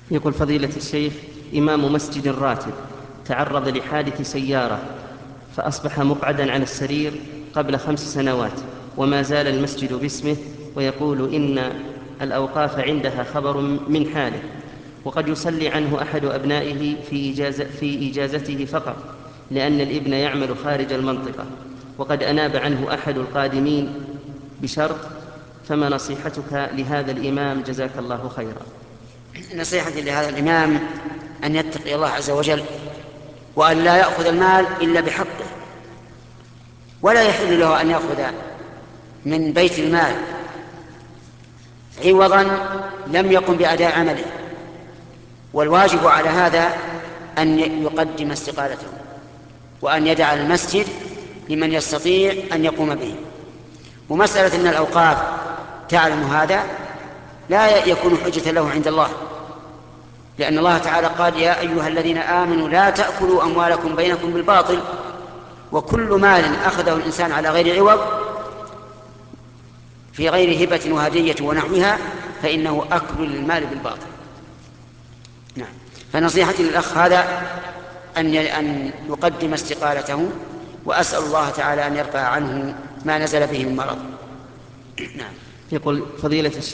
يقول فضيلة الشيخ: إمام مسجد راتب تعرض لحادث سيارة فأصبح مقعدا على السرير قبل 5 سنوات، وما زال المسجد باسمه، ويقول إن الأوقاف عندها خبر من حاله، وقد يصلي عنه أحد أبنائه في إجازته فقط، لأن الابن يعمل خارج المنطقة، وقد أناب عنه أحد القادمين بشرط. فما نصيحتك لهذا الإمام جزاك الله خيرا؟ نصيحتي لهذا الإمام أن يتقي الله عز وجل، وأن لا يأخذ المال إلا بحقه، ولا يحل له أن يأخذ من بيت المال عوضا لم يقم بأداء عمله. والواجب على هذا أن يقدم استقالته، وأن يدع المسجد لمن يستطيع أن يقوم به. ومسألة أن الأوقاف تعلم هذا لا يكون حجة له عند الله، لأن الله تعالى قال: يا أيها الذين آمنوا لا تأكلوا أموالكم بينكم بالباطل، وكل مال أخذه الإنسان على غير عوض في غير هبة وهدية ونحوها فإنه أكل للمال بالباطل. نعم. فنصيحتي للأخ هذا أن يقدم استقالته، وأسأل الله تعالى أن يرفع عنه ما نزل به من مرض. نعم. يقول فضيلة